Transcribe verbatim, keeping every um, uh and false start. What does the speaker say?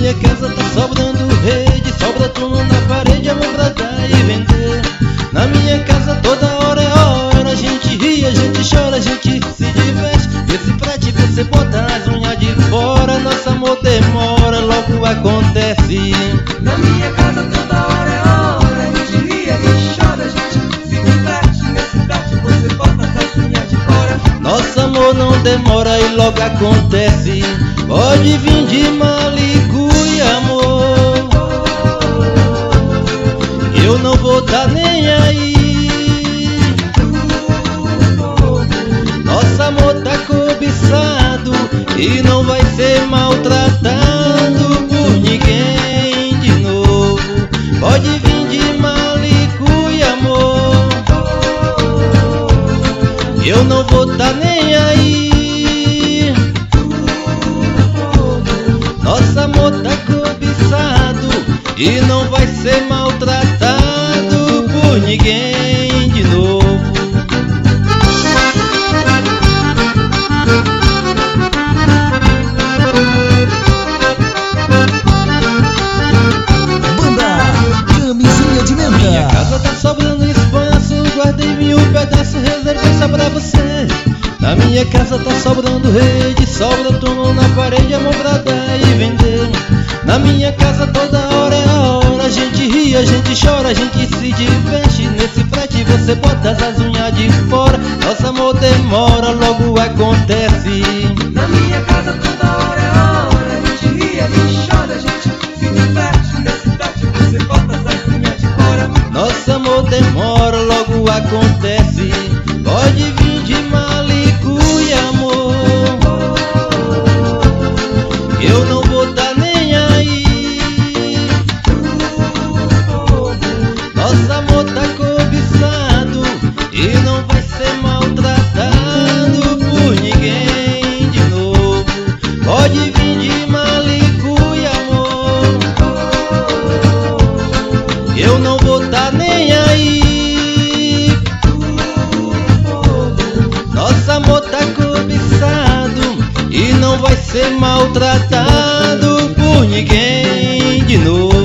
minha casa tá sobrando rede, sobra turno na parede, amor pra dar e vender. Na minha casa toda hora é hora, a gente ri, a gente chora, a gente se diverte. Esse prate você bota as unhas de fora, nosso amor demora, logo acontece. Na minha casa toda hora é hora, a gente ri, a gente chora, a gente se diverte. Nesse prate você bota as unhas de fora, nosso amor não demora e logo acontece. Pode vir de Malicuia, amor, eu não vou tá nem aí. Nosso amor tá cobiçado e não vai ser maltratado por ninguém de novo. Pode vir de Malicuia, amor, eu não vou tá nem aí. Nosso amor tá cobiçado e não vai ser maltratado por ninguém de novo. Minha casa tá sobrando espaço, guardei mil pedaços, reservei só pra você. Na minha casa tá sobrando rede, sobra turno na parede, amor pra dar e vender. Na minha casa toda hora é hora, a gente ri, a gente chora, a gente se diverte. Nesse frete você bota as unhas de fora, nosso amor demora, logo acontece. na minha casa toda hora é hora, a gente ri, a gente chora, a gente se diverte. Nesse prate você bota as unhas de fora, nosso amor demora, logo acontece. Pode vir de Malicuia, amor, eu não vou tá nem aí. Nosso amor tá cobiçado e não vai ser maltratado por ninguém de novo. Pode vir de Malicuia, amor, eu não vou tá nem aí. Nosso amor tá cobiçado e não vai ser maltratado por ninguém de novo.